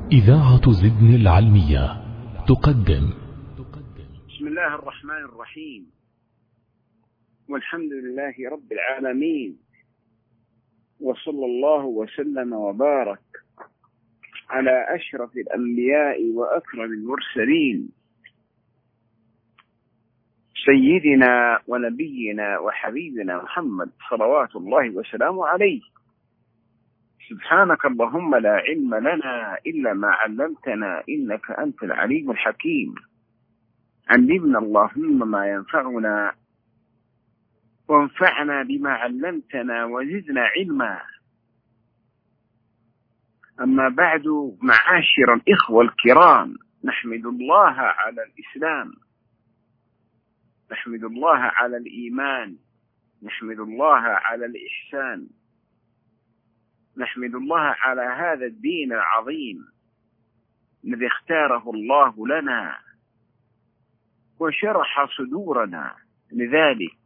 إذاعة زدن العلمية تقدم. بسم الله الرحمن الرحيم، والحمد لله رب العالمين، وصلى الله وسلم وبارك على أشرف الأنبياء وأكرم المرسلين، سيدنا ونبينا وحبيبنا محمد صلوات الله وسلامه عليه. سبحانك اللهم لا علم لنا إلا ما علمتنا إنك أنت العليم الحكيم. علمنا اللهم ما ينفعنا وانفعنا بما علمتنا وزدنا علما. أما بعد، معاشر الإخوة الكرام، نحمد الله على الإسلام، نحمد الله على الإيمان، نحمد الله على الإحسان، نحمد الله على هذا الدين العظيم الذي اختاره الله لنا وشرح صدورنا لذلك.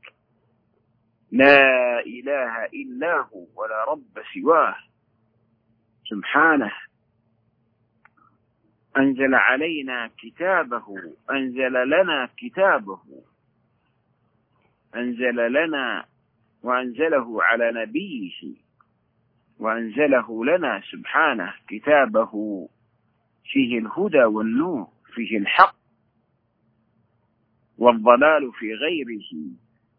لا إله إلا هو ولا رب سواه سبحانه. أنزل علينا كتابه، أنزل لنا كتابه، أنزل لنا وأنزله على نبيه، وأنزله لنا سبحانه كتابه فيه الهدى والنور، فيه الحق والضلال في غيره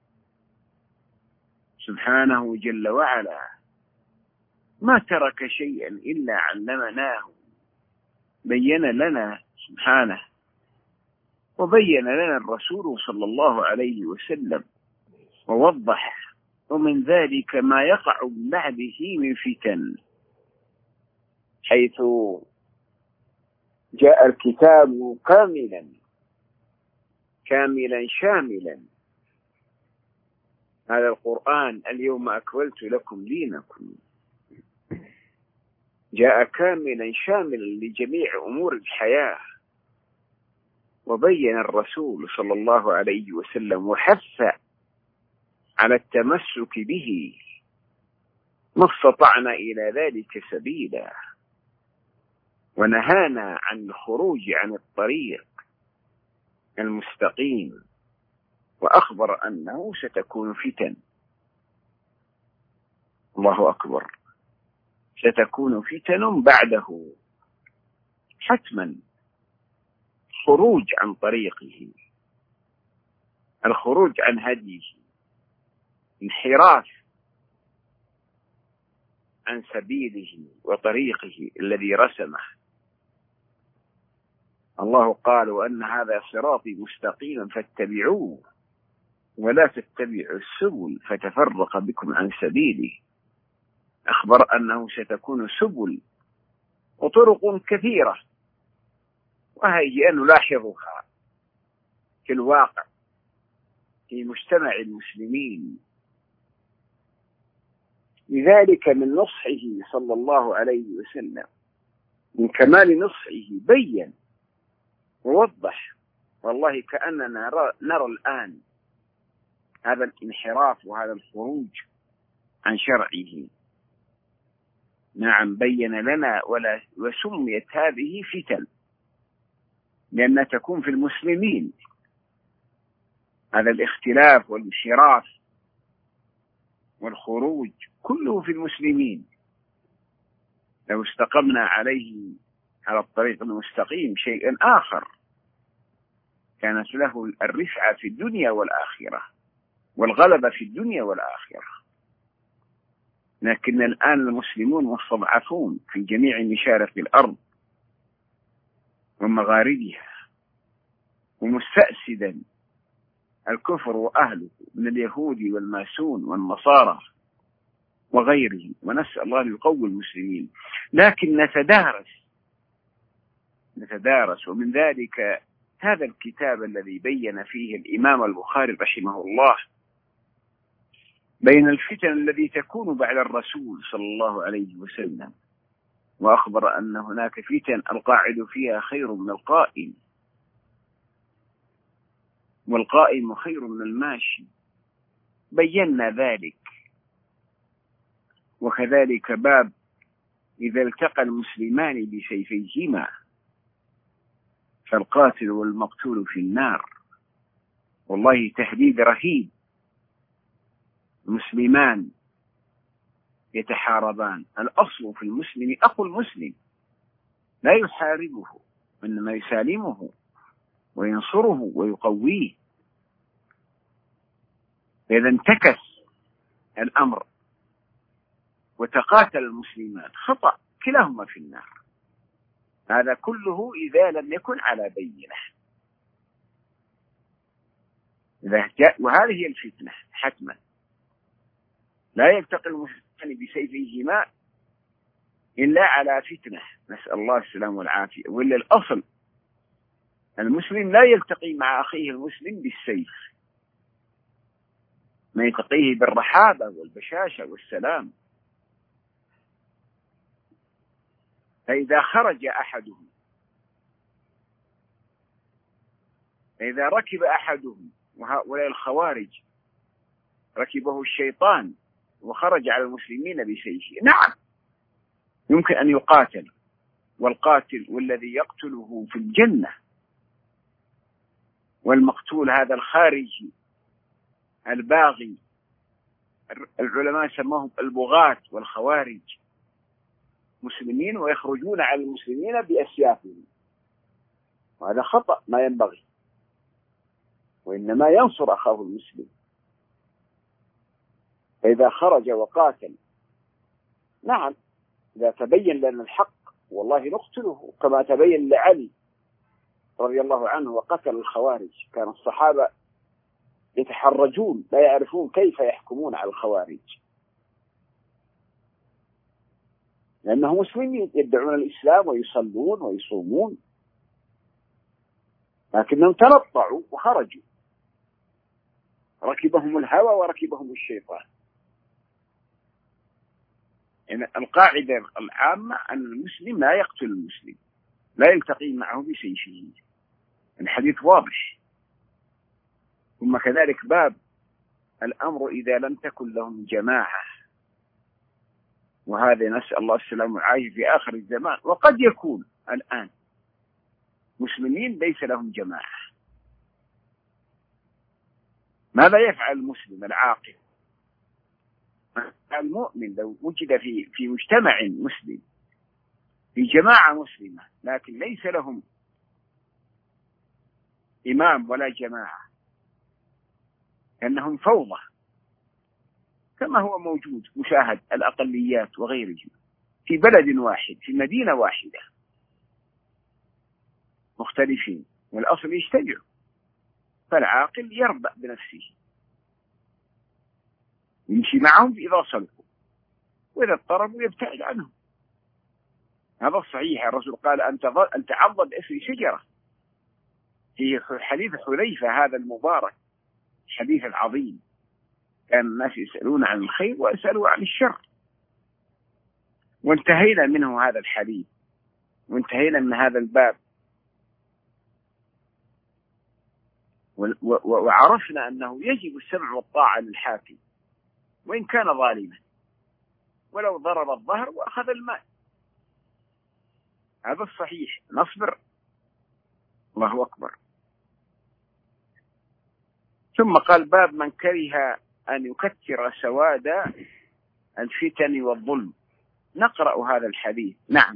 سبحانه جل وعلا. ما ترك شيئا إلا علمناه، بين لنا سبحانه، وبين لنا الرسول صلى الله عليه وسلم ووضح. ومن ذلك ما يقع من بعده من فتن، حيث جاء الكتاب كاملا شاملا. هذا القرآن اليوم أكملت لكم دينكم، جاء كاملا شاملا لجميع أمور الحياة. وبين الرسول صلى الله عليه وسلم وحث على التمسك به ما استطعنا إلى ذلك سبيلا، ونهانا عن الخروج عن الطريق المستقيم، وأخبر أنه ستكون فتن. الله أكبر، ستكون فتن بعده، حتما خروج عن طريقه، الخروج عن هديه، انحراف عن سبيله وطريقه الذي رسمه. الله قال: وأن هذا صراطي مستقيما فاتبعوه ولا تتبعوا السبل فتفرق بكم عن سبيله. أخبر أنه ستكون سبل وطرق كثيرة، وهي نلاحظها في الواقع في مجتمع المسلمين. لذلك من نصحه صلى الله عليه وسلم، من كمال نصحه، بين ووضح. والله كأننا نرى الآن هذا الانحراف وهذا الخروج عن شرعه. نعم، بين لنا وسميت هذه فتن لأنها تكون في المسلمين. هذا الاختلاف والانحراف والخروج كله في المسلمين. لو استقمنا عليه على الطريق المستقيم شيء آخر، كانت له الرفعة في الدنيا والآخرة والغلبة في الدنيا والآخرة. لكن الآن المسلمون مستضعفون في جميع مشارق الأرض ومغاربها، ومستأسدا الكفر وأهله من اليهود والماسون والنصارى وغيرهم، ونسأل الله أن يقوي المسلمين. لكن نتدارس. ومن ذلك هذا الكتاب الذي بين فيه الإمام البخاري رحمه الله بين الفتن التي تكون بعد الرسول صلى الله عليه وسلم، وأخبر أن هناك فتن القاعد فيها خير من القائم، والقائم خير من الماشي. بينا ذلك. وكذلك باب إذا التقى المسلمان بسيفيهما فالقاتل والمقتول في النار. والله تهديد رهيب. مسلمان يتحاربان، الأصل في المسلم أخو المسلم لا يحاربه، إنما يسالمه وينصره ويقويه. إذا انتكس الأمر وتقاتل المسلمان خطأ، كلاهما في النار. هذا كله إذا لم يكن على بينة. وهذه هي الفتنة حتما. لا يلتقي المسلمان بسيفيهما إلا على فتنة، نسأل الله السلام والعافية. وإلا الأصل المسلم لا يلتقي مع أخيه المسلم بالسيف، ما يلتقيه بالرحابة والبشاشة والسلام. فإذا خرج أحدهم، فإذا ركب أحدهم، وهؤلاء الخوارج ركبه الشيطان وخرج على المسلمين بسيفه، نعم يمكن أن يقاتل، والقاتل والذي يقتله في الجنة، والمقتول هذا الخارجي الباغي. العلماء سموهم البغاة والخوارج، مسلمين ويخرجون على المسلمين بأسيافهم، وهذا خطأ ما ينبغي، وإنما ينصر أخاه المسلم. فإذا خرج وقاتل، نعم إذا تبين لنا الحق والله نقتله، كما تبين لعلي رضي الله عنه وقتل الخوارج. كان الصحابة يتحرجون، لا يعرفون كيف يحكمون على الخوارج، لأنهم مسلمين يدعون الإسلام ويصلون ويصومون، لكنهم تنطعوا وخرجوا، ركبهم الهوى وركبهم الشيطان. يعني القاعدة العامة أن المسلم لا يقتل المسلم، لا يلتقي معه بسيفه. الحديث واضح. ثم كذلك باب الأمر إذا لم تكن لهم جماعة، وهذا نسأل الله السلام والعافية في آخر الزمان. وقد يكون الآن مسلمين ليس لهم جماعة. ماذا يفعل المسلم العاقل المؤمن لو وجد في مجتمع مسلم، في جماعة مسلمة، لكن ليس لهم إمام ولا جماعة، أنهم فوضى كما هو موجود مشاهد الأقليات وغيره في بلد واحد، في مدينة واحدة، مختلفين والأصل يجتمعوا. فالعاقل يربأ بنفسه، يمشي معهم إذا صلحوا، وإذا اضطربوا يبتعد عنهم. هذا الصحيح. الرسول قال أن تعضد أثر شجرة، في حديث حذيفة هذا المبارك، الحديث العظيم. كان الناس يسألون عن الخير ويسألوا عن الشر، وانتهينا منه هذا الحديث، وانتهينا من هذا الباب، وعرفنا أنه يجب السمع والطاعة للحاكم وإن كان ظالما، ولو ضرب الظهر وأخذ المال. هذا الصحيح. نصبر. الله أكبر. ثم قال باب من كره أن يكثر سواد الفتن والظلم. نقرأ هذا الحديث. نعم.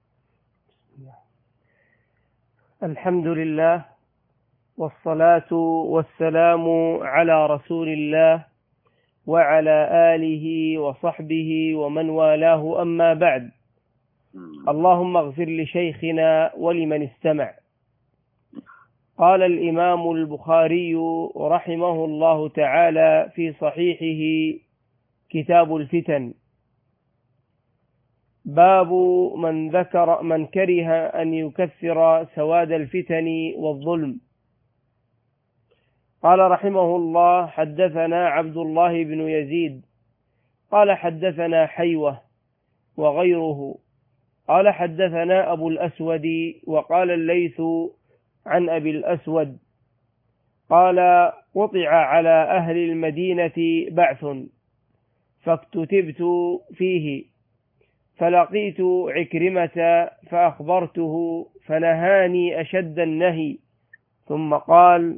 الحمد لله والصلاة والسلام على رسول الله وعلى آله وصحبه ومن والاه، أما بعد. اللهم اغفر لشيخنا ولمن استمع. قال الإمام البخاري رحمه الله تعالى في صحيحه كتاب الفتن: باب من كره أن يكثر سواد الفتن والظلم. قال رحمه الله: حدثنا عبد الله بن يزيد قال حدثنا حيوة وغيره قال حدثنا أبو الأسود وقال الليث عن أبي الأسود قال: وطع على أهل المدينة بعث فاكتتبت فيه، فلقيت عكرمة فأخبرته فنهاني أشد النهي، ثم قال: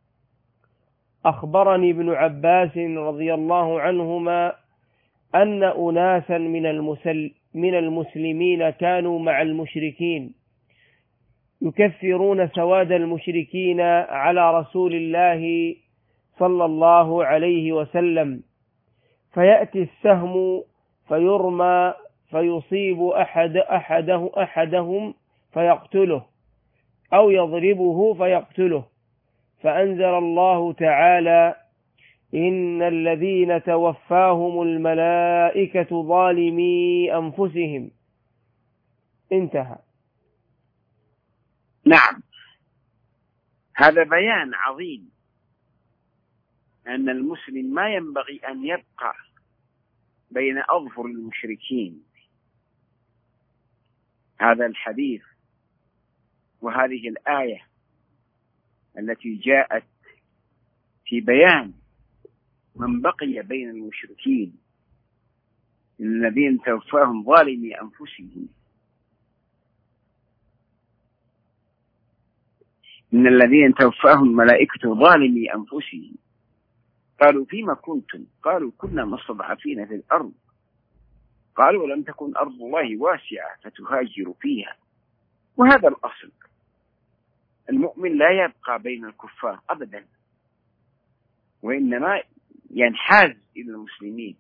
أخبرني ابن عباس رضي الله عنهما أن أناسا من المسلمين كانوا مع المشركين يكفرون سواد المشركين على رسول الله صلى الله عليه وسلم، فيأتي السهم فيرمى فيصيب أحدهم فيقتله أو يضربه فيقتله، فأنزل الله تعالى: إن الذين توفاهم الملائكة ظالمي أنفسهم. انتهى. نعم، هذا بيان عظيم أن المسلم ما ينبغي أن يبقى بين أظفر المشركين. هذا الحديث وهذه الآية التي جاءت في بيان من بقي بين المشركين الذين توفاهم ظالمي أنفسهم، إن الذين توفاهم ملائكة ظالمي أنفسهم قالوا: فيما كنتم؟ قالوا: كنا مستضعفين في الأرض. قالوا: ولم تكن أرض الله واسعة فتهاجروا فيها. وهذا الأصل، المؤمن لا يبقى بين الكفار أبدا، وإنما ينحاز إلى المسلمين.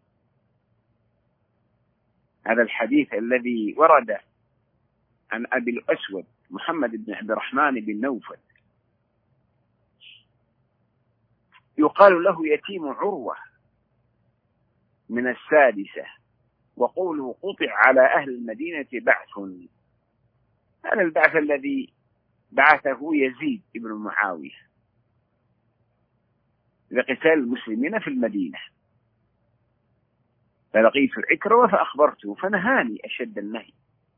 هذا الحديث الذي ورد عن أبي الأسود محمد بن عبد الرحمن بن نوفل، يقال له يتيم عروة من السادسة، وقوله: قطع على أهل المدينة بعث. هذا البعث الذي بعثه يزيد بن معاوية لقتال المسلمين في المدينة، فلقيت عكرمة فأخبرته فنهاني أشد النهي.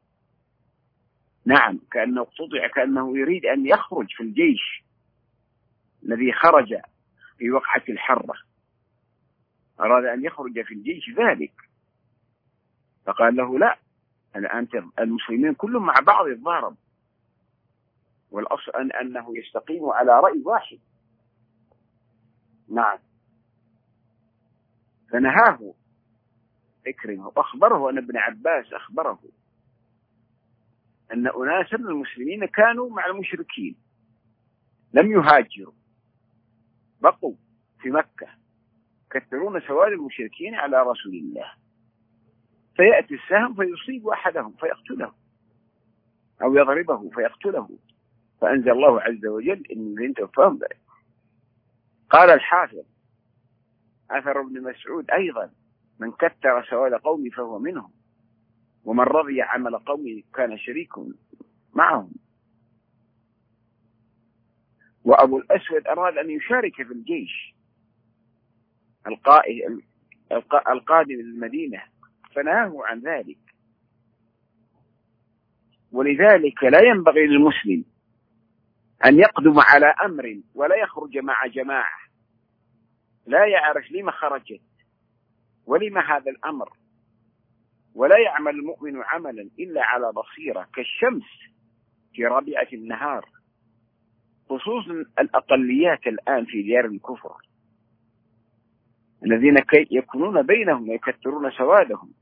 نعم، كأنه قطع، كأنه يريد أن يخرج في الجيش الذي خرج في وقعة الحرة، أراد أن يخرج في الجيش ذلك، فقال له: لا، أنت المسلمين كلهم مع بعض يتضارب، والأصل أنه يستقيم على رأي واحد. نعم، فنهاه عكرمة وأخبره أن ابن عباس أخبره أن أناسا من المسلمين كانوا مع المشركين لم يهاجروا، بقوا في مكة يكثرون سواد المشركين على رسول الله، فيأتي السهم فيصيب أحدهم فيقتله أو يضربه فيقتله، فأنزل الله عز وجل: إن الذين توفاهم ذلك. قال الحافظ: أثر ابن مسعود أيضا: من كثر سواد قومي فهو منهم، ومن رضي عمل قومي كان شريك معهم. وأبو الأسود أراد أن يشارك في الجيش القادم للمدينة، فنهاه عن ذلك. ولذلك لا ينبغي للمسلم أن يقدم على أمر ولا يخرج مع جماعة لا يعرف لما خرجت ولما هذا الأمر، ولا يعمل المؤمن عملا إلا على بصيرة كالشمس في ربيعة النهار، خصوصا الأقليات الآن في ديار الكفر الذين يكونون بينهم ويكثرون سوادهم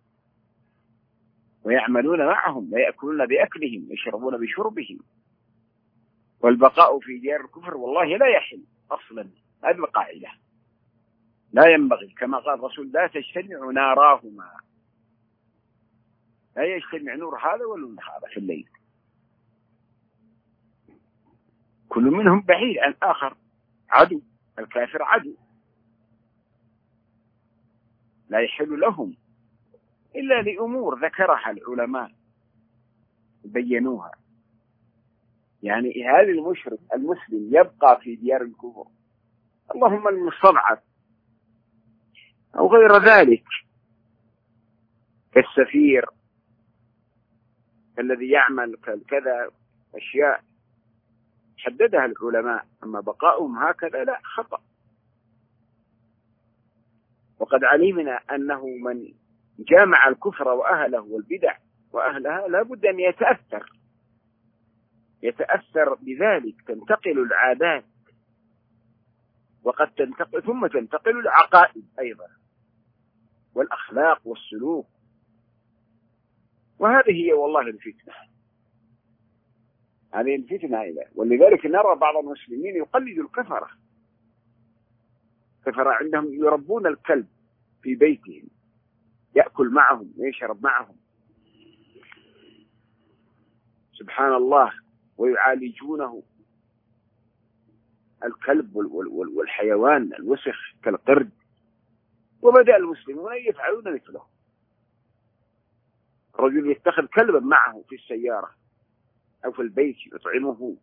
ويعملون معهم ويأكلون بأكلهم ويشربون بشربهم، والبقاء في ديار الكفر والله لا يحل أصلا. هذه القاعدة لا ينبغي، كما قال الرسول: لا تجتمع ناراهما، لا يجتمع نور هذا ولا هذا في الليل، كل منهم بعيد عن آخر، عدو، الكافر عدو، لا يحل لهم إلا لأمور ذكرها العلماء بينوها. يعني هذا المشرك المسلم يبقى في ديار الكفر، اللهم المستضعف أو غير ذلك كالسفير الذي يعمل كذا أشياء حددها العلماء، أما بقاؤهم هكذا لا، خطأ. وقد علمنا أنه من جامع الكفر وأهله والبدع وأهلها لا بد أن يتأثر بذلك، تنتقل العادات وقد ثم تنتقل العقائد أيضا والأخلاق والسلوك. وهذه هي والله الفتنة، هذه الفتنة إلى. ولذلك نرى بعض المسلمين يقلد الكفرة عندهم يربون الكلب في بيتهم، يأكل معهم ويشرب معهم، سبحان الله، ويعالجونه الكلب والحيوان الوسخ كالقرد. وبدأ المسلمون يفعلون مثله، رجل يتخذ كلبا معه في السيارة أو في البيت يطعمه،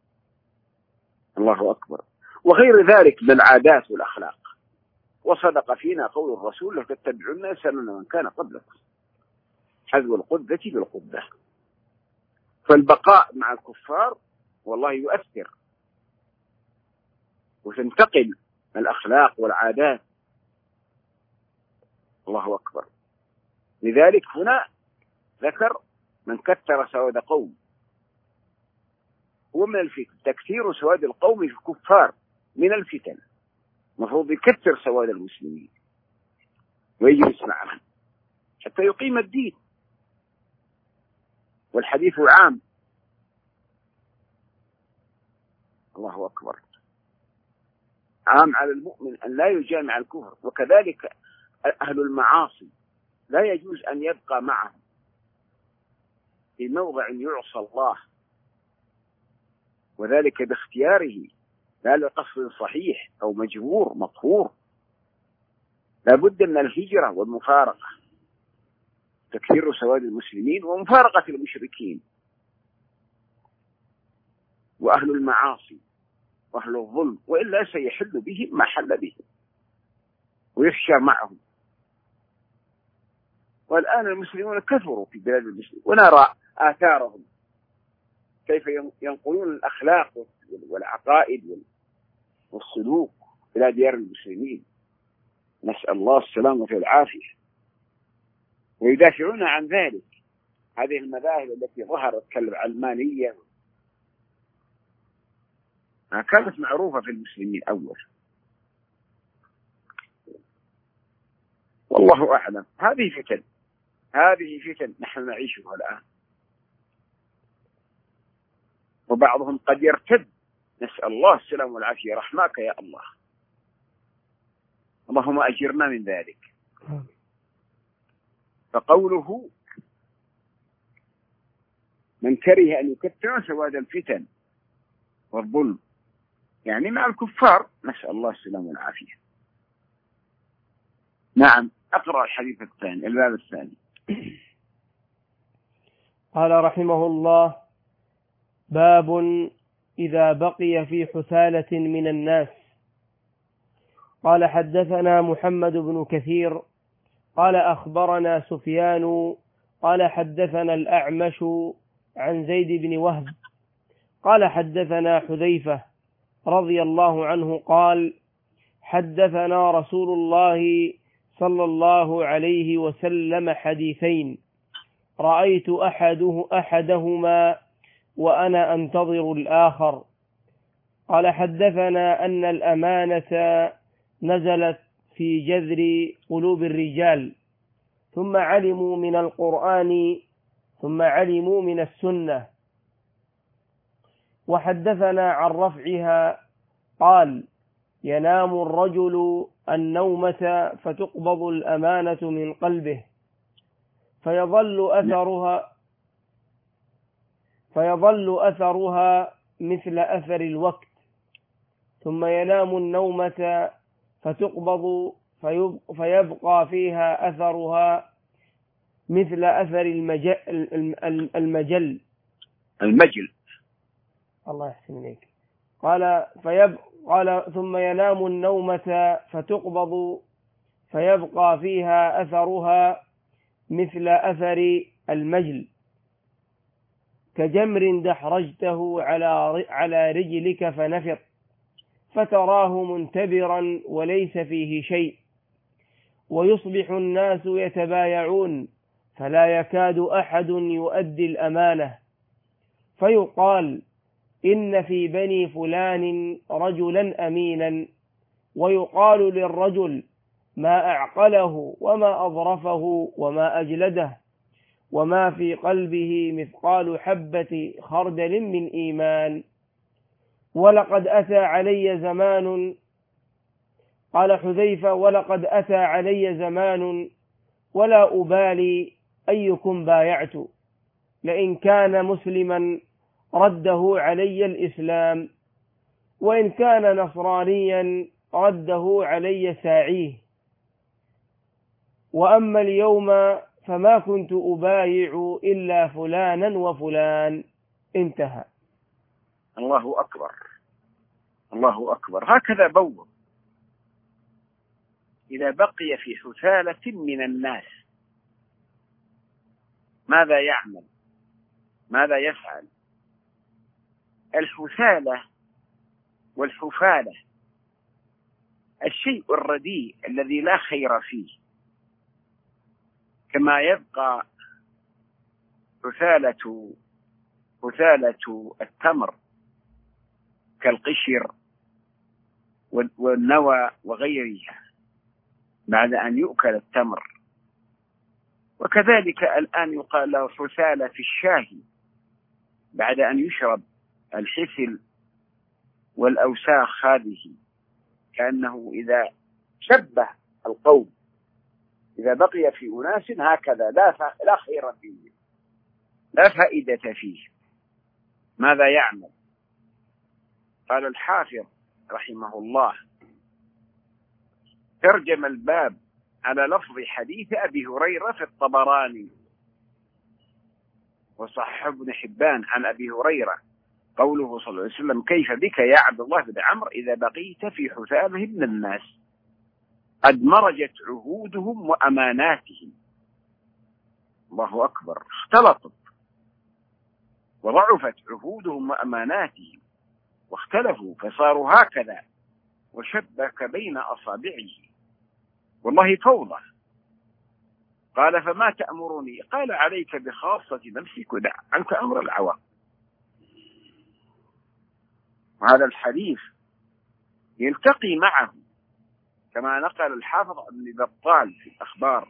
الله أكبر، وغير ذلك من العادات والأخلاق. وصدق فينا قول الرسول: لتتبعن سنن من كان قبلكم حذو القذة بالقذة. فالبقاء مع الكفار والله يؤثر، وتنتقل الأخلاق والعادات، الله أكبر. لذلك هنا ذكر من كثر سواد قوم، هو من الفتن، تكثير سواد القوم في الكفار من الفتن. المفروض يكثر سواد المسلمين ويجلس معهم حتى يقيم الدين. والحديث عام، الله أكبر، عام على المؤمن أن لا يجامع الكفر. وكذلك أهل المعاصي لا يجوز أن يبقى معهم في موضع يعصى الله، وذلك باختياره لا لقصد صحيح أو مجبور مقهور. لا بد من الهجرة والمفارقة، تكثير سواد المسلمين ومفارقة المشركين وأهل المعاصي وأهل الظلم، وإلا سيحل بهم ما حل بهم ويخشى معهم. والآن المسلمون كثروا في بلاد المسلمين، ونرى آثارهم كيف ينقلون الأخلاق والعقائد والسلوك إلى ديار المسلمين، نسأل الله السلامة والعافية. ويدافعون عن ذلك. هذه المذاهب التي ظهرت كالعلمانية كانت معروفة في المسلمين أول، والله أعلم. هذه فتن نحن نعيشها الآن، وبعضهم قد يرتد، نسأل الله السلامة والعافية، رحمك يا الله، اللهم أجرنا من ذلك. فقوله من كره أن يكثر سواد الفتن والظلم يعني مع الكفار، نسأل الله السلامة والعافية. نعم، أقرأ الحديث الثاني، الباب الثاني. قال رحمه الله: باب إذا بقي في حثالة من الناس. قال: حدثنا محمد بن كثير قال: أخبرنا سفيان قال: حدثنا الأعمش عن زيد بن وهب قال: حدثنا حذيفة رضي الله عنه قال: حدثنا رسول الله صلى الله عليه وسلم حديثين رأيت أحدهما وأنا أنتظر الآخر. قال: حدثنا أن الأمانة نزلت في جذر قلوب الرجال، ثم علموا من القرآن، ثم علموا من السنة. وحدثنا عن رفعها قال: ينام الرجل النومة فتقبض الأمانة من قلبه فيظل أثرها مثل أثر الوقت، ثم ينام النومة فتقبض فيبقى فيها أثرها مثل أثر المجل. الله يحسن إليك. قال: ثم ينام النومة فتقبض فيبقى فيها أثرها مثل أثر المجل، كجمر دحرجته على رجلك فنفر فتراه منتبرا وليس فيه شيء، ويصبح الناس يتبايعون فلا يكاد أحد يؤدي الأمانة، فيقال إن في بني فلان رجلا أمينا، ويقال للرجل ما أعقله وما أظرفه وما أجلده، وما في قلبه مثقال حبة خردل من إيمان. ولقد أتى علي زمان، قال حذيفة: ولقد أتى علي زمان ولا أبالي أيكم بايعت، لئن كان مسلما رده علي الإسلام، وإن كان نصرانيا رده علي ساعيه، وأما اليوم فما كنت أبايع إلا فلانا وفلان. انتهى. الله أكبر، الله أكبر. هكذا بوّر إذا بقي في حثالة من الناس ماذا يعمل، ماذا يفعل؟ الحثالة والحفالة الشيء الرديء الذي لا خير فيه، كما يبقى حثالة التمر كالقشر والنوى وغيرها بعد أن يؤكل التمر، وكذلك الآن يقال له حثالة في الشاهي بعد أن يشرب الحثل والأوساخ هذه، كأنه إذا شبه القوم إذا بقي في أناس هكذا لا خير فيه، لا فائدة فيه، ماذا يعمل؟ قال الحافظ رحمه الله: ترجم الباب على لفظ حديث أبي هريرة في الطبراني وصحح ابن حبان عن أبي هريرة قوله صلى الله عليه وسلم: كيف بك يا عبد الله بن عمرو إذا بقيت في حثالة من الناس قد مرجت عهودهم وأماناتهم. الله أكبر. اختلطت وضعفت عهودهم وأماناتهم واختلفوا فصاروا هكذا، وشبك بين أصابعه، والله فوضى. قال: فما تأمرني؟ قال: عليك بخاصة نفسك ودع عنك أمر العوام. وهذا الحديث يلتقي معه كما نقل الحافظ ابن بطال في الأخبار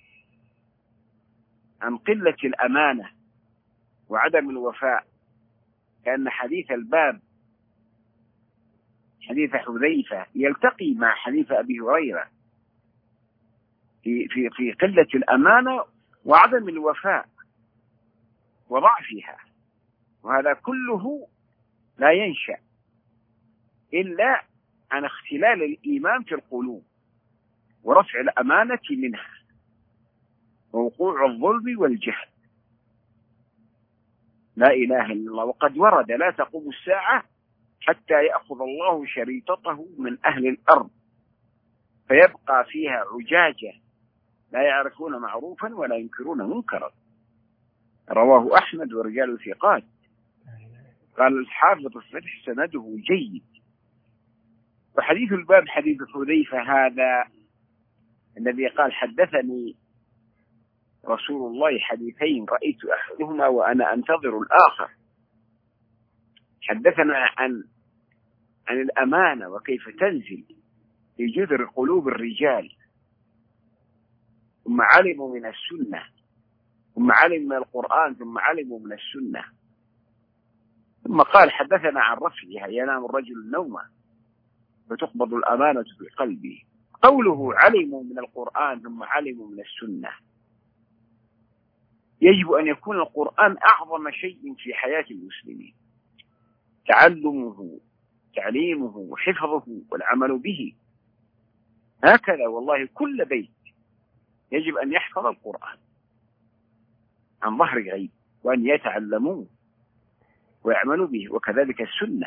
عن قلة الأمانة وعدم الوفاء، كأن حديث الباب حديث حذيفة يلتقي مع حديث أبي هريرة في قلة الأمانة وعدم الوفاء وضعفها، وهذا كله لا ينشأ إلا عن اختلال الإيمان في القلوب ورفع الأمانة منها ووقوع الظلم والجهل. لا إله إلا الله. وقد ورد: لا تقوم الساعة حتى يأخذ الله شريطته من أهل الأرض فيبقى فيها عجاجة لا يعرفون معروفا ولا ينكرون منكرا. رواه أحمد ورجال ثقات. قال الحافظ الفتح: سنده جيد. وحديث الباب حديث حذيفة هذا الذي قال: حدثني رسول الله حديثين رأيت أحدهما وأنا أنتظر الآخر. حدثنا عن الأمانة وكيف تنزل في جذر قلوب الرجال، ثم علموا من السنة، ثم علموا من القرآن، ثم علموا من السنة. ثم قال: حدثنا عن رفعها، ينام الرجل نومه فتقبض الأمانة في قلبه. قوله علموا من القرآن ثم علموا من السنة، يجب أن يكون القرآن أعظم شيء في حياة المسلمين، تعلمه تعليمه وحفظه والعمل به. هكذا والله كل بيت يجب أن يحفظ القرآن عن ظهر غيب، وأن يتعلموه ويعملوا به، وكذلك السنة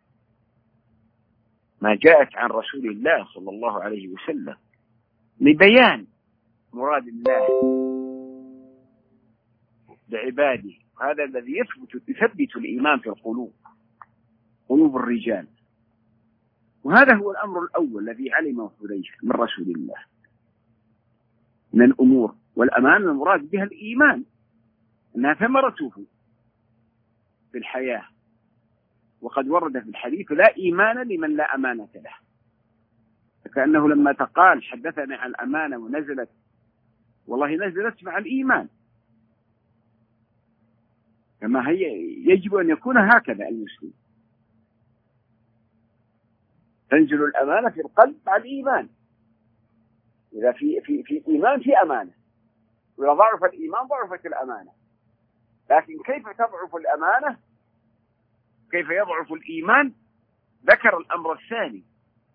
ما جاءت عن رسول الله صلى الله عليه وسلم لبيان مراد الله لعباده. هذا الذي يثبت الإيمان في قلوب الرجال. وهذا هو الأمر الأول الذي علمه حذيفة من رسول الله. من الأمور. والأمانة المراد بها الإيمان، أنها ثمرته في الحياة. وقد ورد في الحديث: لا إيمان لمن لا أمانة له. فكأنه لما تقال حدثنا عن الأمانة ونزلت، والله نزلت مع الإيمان، كما هي يجب أن يكون هكذا المسلم. تنزل الأمانة في القلب مع الإيمان. إذا في إيمان في أمانة، وإذا ضعف الإيمان ضعفت الأمانة. لكن كيف تضعف الأمانة؟ كيف يضعف الإيمان؟ ذكر الأمر الثاني،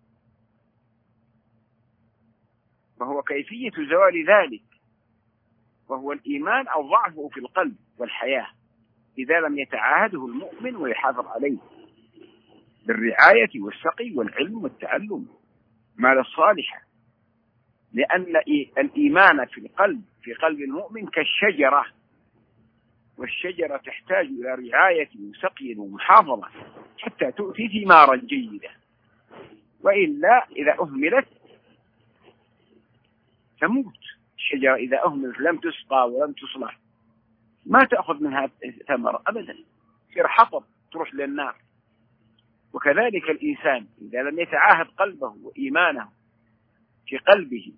وهو كيفية زوال ذلك، وهو الإيمان أو ضعفه في القلب والحياة إذا لم يتعاهده المؤمن ويحافظ عليه بالرعاية والسقي والعلم والتعلم مال الصالحة. لأن الإيمان في قلب المؤمن كالشجرة، والشجرة تحتاج إلى رعاية وسقي ومحافظة حتى تؤتي ثمارا جيدة، وإلا إذا أهملت تموت. الشجرة إذا أهملت لم تسقى ولم تصلح ما تأخذ منها ثمرة أبدا، تصير حطب تروح للنار. وكذلك الإنسان إذا لم يتعاهد قلبه وإيمانه في قلبه،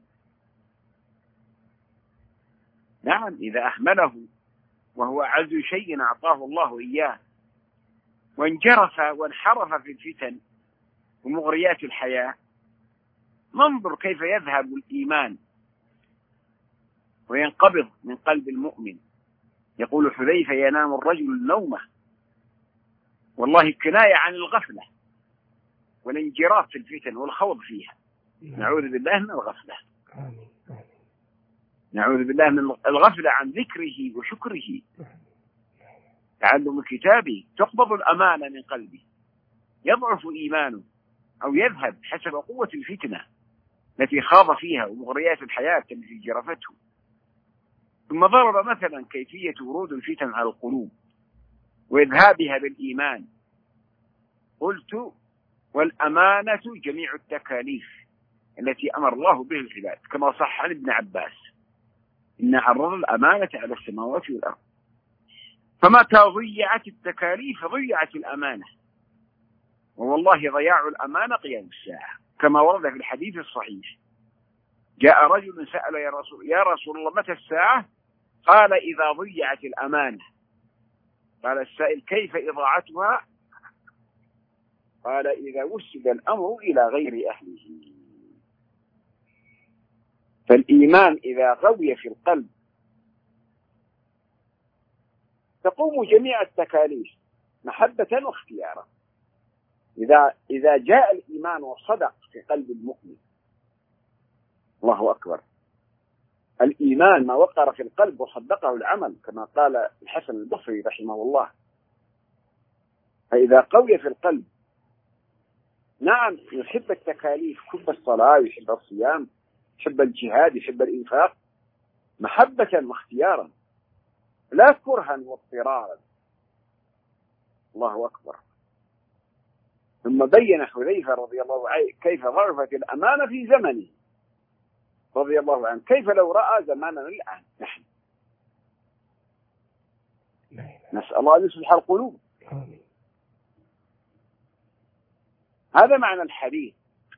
نعم إذا أهمله وهو أعز شيء أعطاه الله إياه وانجرف وانحرف في الفتن ومغريات الحياة، ننظر كيف يذهب الإيمان وينقبض من قلب المؤمن. يقول حذيفة: ينام الرجل النومة، والله كناية عن الغفلة والانجراف في الفتن والخوض فيها. نعوذ بالله من الغفلة، نعوذ بالله من الغفلة عن ذكره وشكره. تعلم كتابه تقبض الأمانة من قلبه، يضعف إيمانه أو يذهب حسب قوة الفتنة التي خاض فيها ومغريات الحياة التي جرفته. ثم ضرب مثلا كيفية ورود الفتن على القلوب وإذهابها بالإيمان. قلت: والأمانة جميع التكاليف التي أمر الله به العباد، كما صح عن ابن عباس: إن عرض الأمانة على السماوات والأرض. فمتى ضيعت التكاليف ضيعت الأمانة، ووالله ضياع الأمانة قيام الساعة، كما ورد في الحديث الصحيح: جاء رجل سأل: يا رسول الله متى الساعة؟ قال: إذا ضيعت الأمانة. قال السائل: كيف إضاعتها؟ قال: إذا وسد الأمر إلى غير أهله. فالإيمان إذا غوي في القلب تقوم جميع التكاليف محبة واختيارا. إذا جاء الإيمان وصدق في قلب المؤمن، الله أكبر، الإيمان ما وقر في القلب وصدقه العمل، كما قال الحسن البصري رحمه الله. فإذا قوي في القلب، نعم يحب التكاليف، يحب الصلاة، يحب الصيام، يحب الجهاد، يحب الإنفاق محبة واختيارا لا كرها واضطرارا. الله أكبر. ثم بين حذيفة رضي الله عنه كيف ضعفت الأمانة في زمنه رضي الله عنه، كيف لو رأى زماننا الآن نحن. نسأل الله أن يصلح القلوب. هذا معنى الحديث: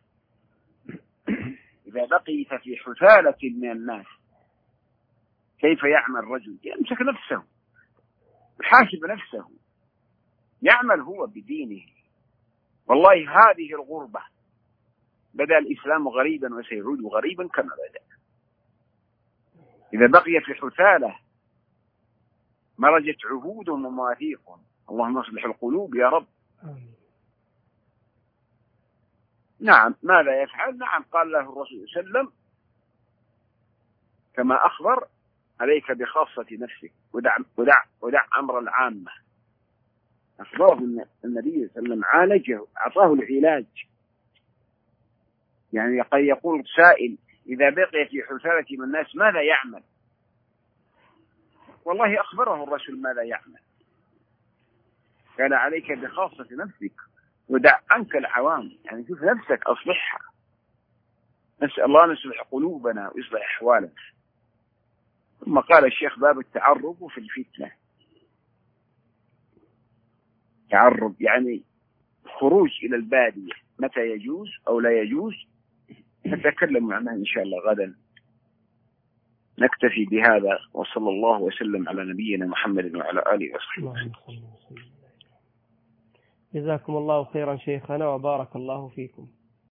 إذا بقيت في حثالة من الناس كيف يعمل الرجل؟ يمسك نفسه، يحاسب نفسه، يعمل هو بدينه. والله هذه الغربة، بدأ الإسلام غريبا وسيعود غريبا كما بدأ. إذا بقي في حثالة مرجت عهودهم ومواثيقهم. اللهم اصلح القلوب يا رب. نعم، ماذا يفعل؟ نعم، قال له الرسول صلى الله عليه وسلم كما أخبر: عليك بخاصة نفسك ودع أمر العامة. أخبره النبي صلى الله عليه وسلم، عالجه، أعطاه العلاج. يعني قد يقول سائل: إذا بقي في حثالة من الناس ماذا يعمل؟ والله أخبره الرسول ماذا يعمل. قال: عليك بخاصة نفسك ودع عنك العوام. يعني شوف نفسك أصلحها. نسأل الله أن يصلح قلوبنا ويصلح أحوالنا. ثم قال الشيخ باب التعرض في الفتنة. تعرض يعني خروج إلى البادية، متى يجوز أو لا يجوز نتكلم عنها إن شاء الله غدا. نكتفي بهذا، وصلى الله وسلم على نبينا محمد وعلى آله وصحبه. جزاكم الله خيرا شيخنا وبارك الله فيكم.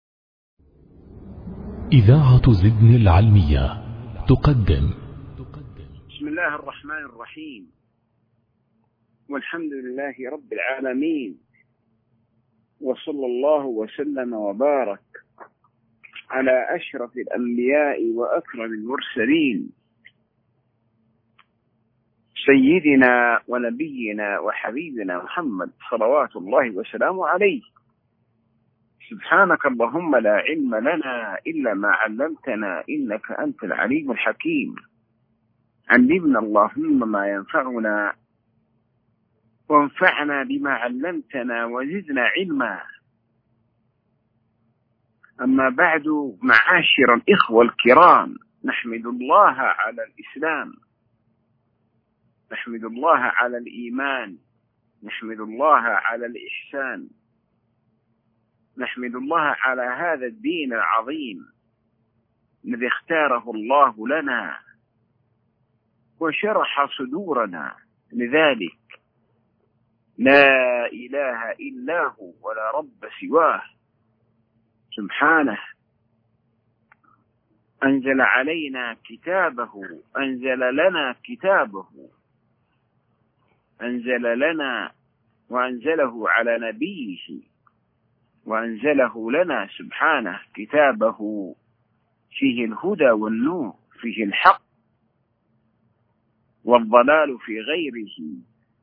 إذاعة زدن العلمية تقدم. بسم الله الرحمن الرحيم، والحمد لله رب العالمين، وصلى الله وسلم وبارك على أشرف الأنبياء وأكرم المرسلين، سيدنا ونبينا وحبيبنا محمد صلوات الله وسلامه عليه. سبحانك اللهم لا علم لنا إلا ما علمتنا إنك أنت العليم الحكيم. علمنا اللهم ما ينفعنا وانفعنا بما علمتنا وزدنا علما. أما بعد، معاشر الإخوة الكرام، نحمد الله على الإسلام، نحمد الله على الإيمان، نحمد الله على الإحسان، نحمد الله على هذا الدين العظيم الذي اختاره الله لنا وشرح صدورنا لذلك. لا إله إلا هو ولا رب سواه سبحانه. أنزل علينا كتابه، أنزل لنا كتابه، أنزل لنا وأنزله على نبيه، وأنزله لنا سبحانه كتابه فيه الهدى والنور، فيه الحق والضلال في غيره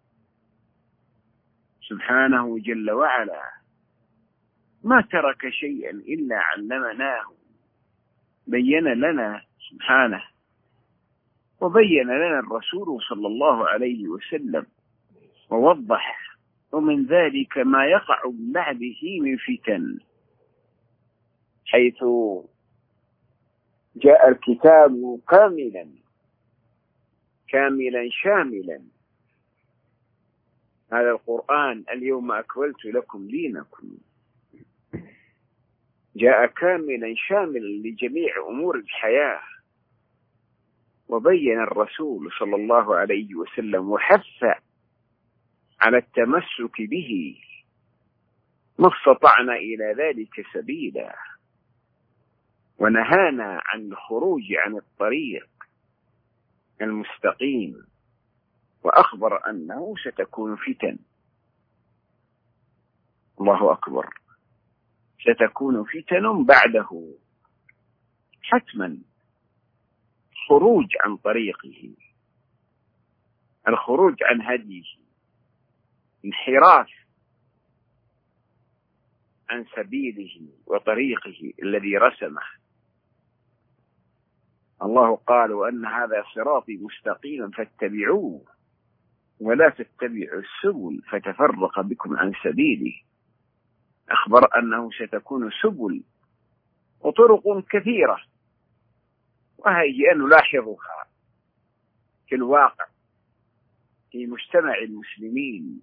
سبحانه جل وعلا. ما ترك شيئا إلا علمناه، بين لنا سبحانه، وبين لنا الرسول صلى الله عليه وسلم ووضح. ومن ذلك ما يقع من بعده من فتن، حيث جاء الكتاب كاملا شاملا. هذا القرآن اليوم أكملت لكم دينكم، جاء كاملا شاملا لجميع أمور الحياة. وبين الرسول صلى الله عليه وسلم وحث على التمسك به ما استطعنا إلى ذلك سبيلا، ونهانا عن الخروج عن الطريق المستقيم، وأخبر أنه ستكون فتن. الله أكبر، ستكون فتن بعده حتما. خروج عن طريقه، الخروج عن هديه، انحراف عن سبيله وطريقه الذي رسمه. الله قال: وأن هذا صراطي مستقيما فاتبعوه ولا تتبعوا السبل فتفرق بكم عن سبيله. أخبر أنه ستكون سبل وطرق كثيرة، وهي نلاحظها في الواقع في مجتمع المسلمين.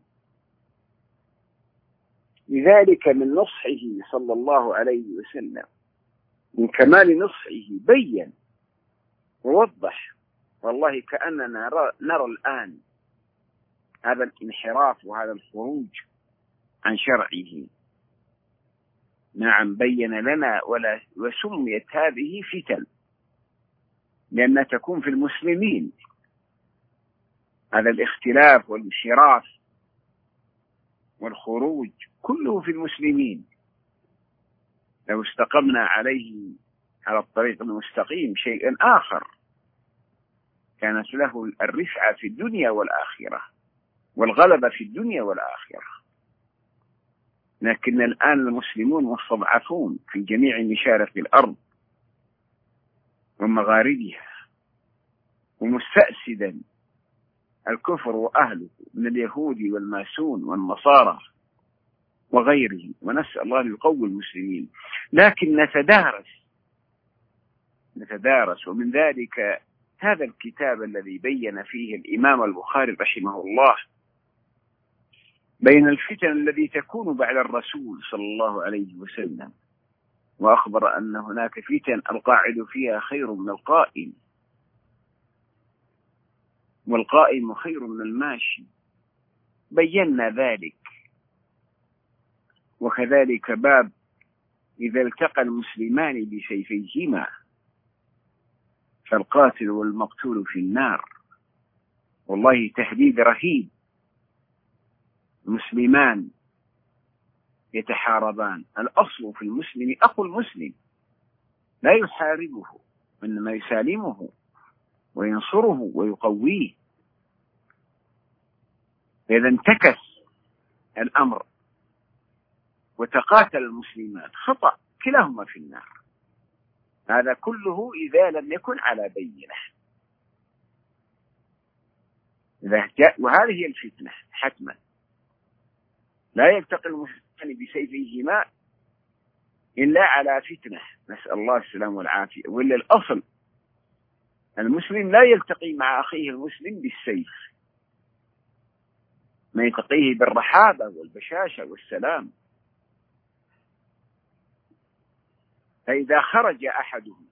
لذلك من نصحه صلى الله عليه وسلم، من كمال نصحه، بين ووضح. والله كأننا نرى الآن هذا الانحراف وهذا الخروج عن شرعه. نعم، بين لنا وسميت هذه فتن لأنها تكون في المسلمين. هذا الاختلاف والانحراف والخروج كله في المسلمين. لو استقمنا عليه على الطريق المستقيم شيئا آخر كانت له الرفعة في الدنيا والآخرة والغلبة في الدنيا والآخرة. لكن الآن المسلمون مستضعفون في جميع مشارق الأرض ومغاربها، ومستأسدا الكفر وأهله من اليهود والماسون والنصارى وغيرهم، ونسأل الله أن يقوي المسلمين. لكن نتدارس، ومن ذلك هذا الكتاب الذي بين فيه الإمام البخاري رحمه الله بين الفتن التي تكون بعد الرسول صلى الله عليه وسلم، وأخبر أن هناك فتن القاعد فيها خير من القائم، والقائم خير من الماشي، بينا ذلك. وكذلك باب إذا التقى المسلمان بسيفيهما فالقاتل والمقتول في النار. والله تهديد رهيب. مسلمان يتحاربان، الأصل في المسلم أخو المسلم لا يحاربه، وإنما يسالمه وينصره ويقويه. فإذا انتكس الأمر وتقاتل المسلمان خطأ، كلاهما في النار. هذا كله إذا لم يكن على بينة. وهذه هي الفتنة حتما. لا يلتقي المسلمان بسيفيهما إلا على فتنة، نسأل الله السلام والعافية. وإلا الأصل المسلم لا يلتقي مع أخيه المسلم بالسيف، ما يلتقيه بالرحابة والبشاشة والسلام. فإذا خرج أحدهم،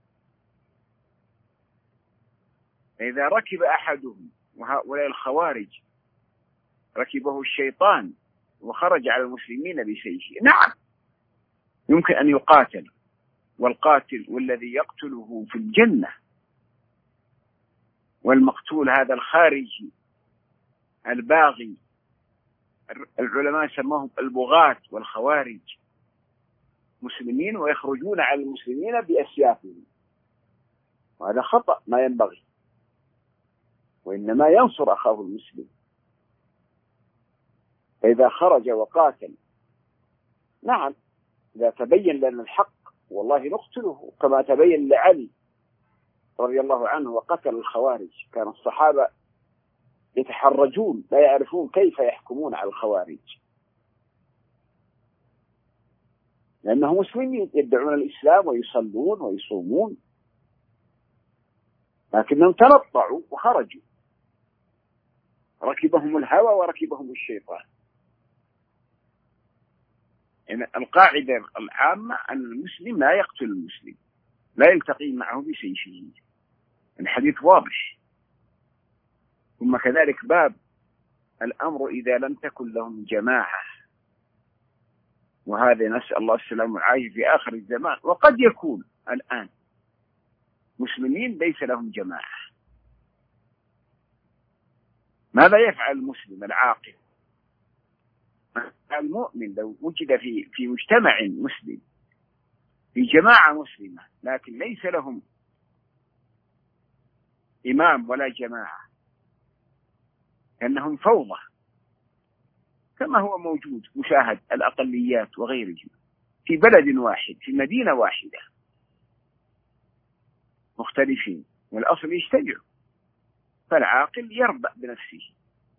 فإذا ركب أحدهم، وهؤلاء الخوارج ركبه الشيطان وخرج على المسلمين بسيفه، نعم يمكن أن يقاتل، والقاتل والذي يقتله في الجنة، والمقتول هذا الخارجي الباغي، العلماء سموهم البغاة والخوارج، مسلمين ويخرجون على المسلمين بأسيافهم، وهذا خطأ ما ينبغي، وإنما ينصر أخاه المسلم. فإذا خرج وقاتل، نعم إذا تبين لنا الحق والله نقتله، كما تبين لعلي رضي الله عنه وقتل الخوارج. كان الصحابة يتحرجون، لا يعرفون كيف يحكمون على الخوارج، لأنهم مسلمين يدعون الإسلام ويصلون ويصومون، لكنهم تنطعوا وخرجوا، ركبهم الهوى وركبهم الشيطان. يعني القاعدة العامة أن المسلم لا يقتل المسلم، لا يلتقي معه بسيفه، الحديث واضح. ثم كذلك باب الأمر إذا لم تكن لهم جماعة، وهذا نسأل الله السلامة والعافية في آخر الزمان. وقد يكون الآن مسلمين ليس لهم جماعة، ماذا يفعل المسلم العاقل المؤمن لو وجد في مجتمع مسلم، في جماعة مسلمة، لكن ليس لهم إمام ولا جماعة، لأنهم فوضى كما هو موجود مشاهد الأقليات وغيره في بلد واحد، في مدينة واحدة، مختلفين والأصل يجتمعوا. فالعاقل يربأ بنفسه،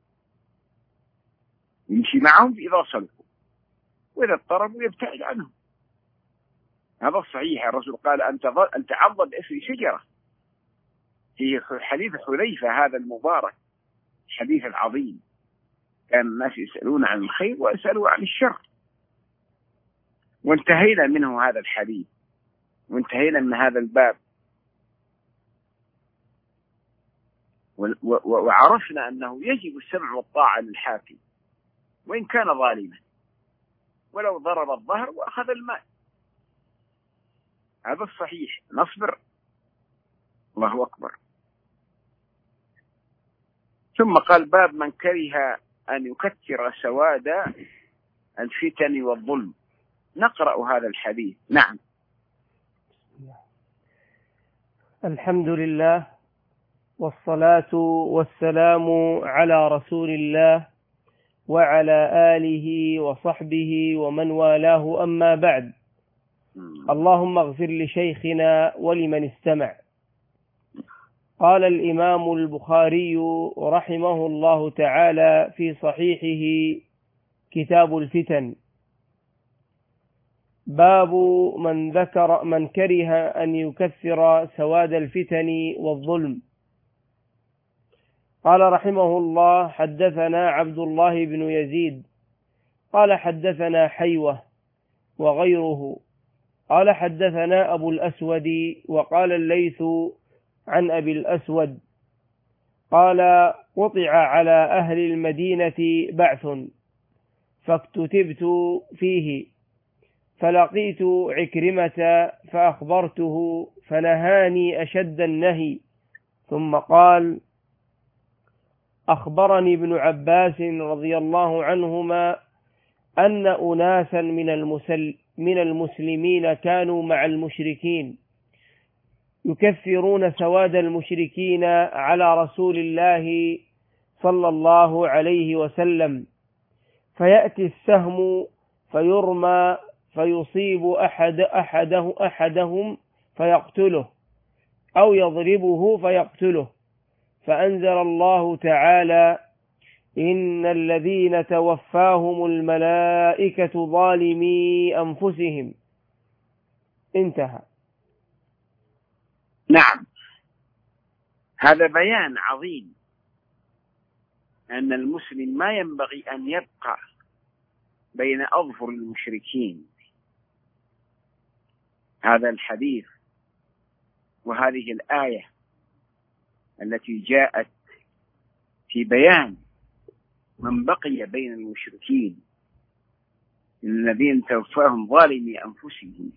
يمشي معهم إذا صلحوا، وإذا اضطربوا يبتعد عنهم. هذا الصحيح. الرسول قال أن تعضد بأسر شجرة، في حديث حذيفة هذا المبارك، حديث العظيم، كان الناس يسألون عن الخير ويسألوا عن الشر، وانتهينا منه هذا الحديث، وانتهينا من هذا الباب، وعرفنا أنه يجب السمع والطاعة للحاكم وإن كان ظالما، ولو ضرب الظهر وأخذ الماء. هذا الصحيح، نصبر. الله أكبر. ثم قال باب من كره أن يكثر سواد الفتن والظلم. نقرأ هذا الحديث. نعم. الحمد لله والصلاة والسلام على رسول الله وعلى آله وصحبه ومن والاه، أما بعد. اللهم اغفر لشيخنا ولمن استمع. قال الإمام البخاري رحمه الله تعالى في صحيحه كتاب الفتن: باب من كره أن يكثر سواد الفتن والظلم. قال رحمه الله: حدثنا عبد الله بن يزيد قال حدثنا حيوة وغيره قال حدثنا أبو الأسود وقال الليث عن أبي الأسود قال: قطع على أهل المدينة بعث فاكتتبت فيه، فلقيت عكرمة فأخبرته فنهاني أشد النهي، ثم قال: أخبرني ابن عباس رضي الله عنهما أن أناسا من المسلمين كانوا مع المشركين يكثرون سواد المشركين على رسول الله صلى الله عليه وسلم، فيأتي السهم فيرمى فيصيب أحدهم فيقتله أو يضربه فيقتله، فأنزل الله تعالى: إن الذين توفاهم الملائكة ظالمي أنفسهم. انتهى. نعم، هذا بيان عظيم أن المسلم ما ينبغي أن يبقى بين أظفر المشركين. هذا الحديث وهذه الآية التي جاءت في بيان من بقي بين المشركين الذين توفاهم ظالمي أنفسهم.